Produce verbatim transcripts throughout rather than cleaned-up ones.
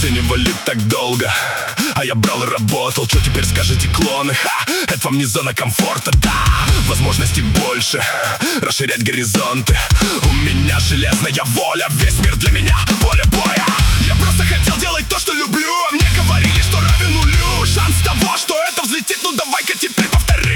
оценивали так долго, а я брал и работал. Что теперь скажете, клоны? Ха, это вам не зона комфорта, да. Возможностей больше, расширять горизонты. У меня железная воля, весь мир для меня поле боя. Я просто хотел делать то, что люблю, а мне говорили, что равен нулю. Шанс того, что это взлетит, ну давай-ка теперь повторим.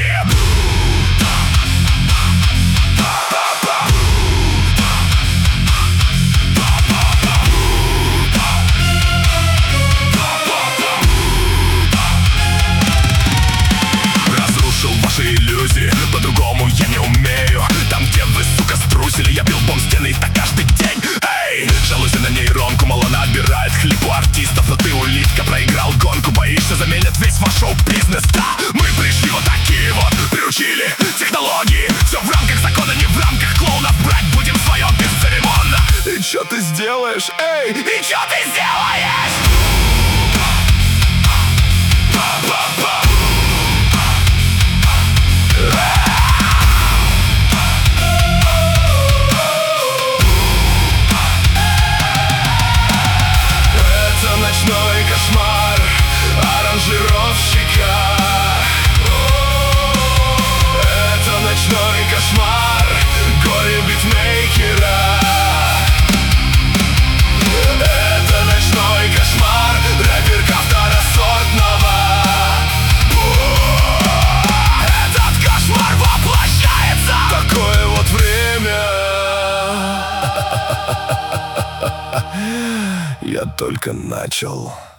Иллюзии, по-другому я не умею. Там, где вы, сука, струсили, я бил бомб стены и так каждый день. Эй, жалуйся на нейронку, мол, она отбирает хлеб у артистов. Но ты, улитка, проиграл гонку, боишься, заменят весь ваш шоу-бизнес. Да, мы пришли вот такие вот, приучили технологии. Все в рамках закона, не в рамках клоунов. Брать будем свое бесцеремонно. И чё ты сделаешь, эй? И чё ты сделаешь? Ночной кошмар аранжировщика. Это ночной кошмар горе битмейкера. Это ночной кошмар рэперка второсортного. Этот кошмар воплощается. Такое вот время. Я только начал.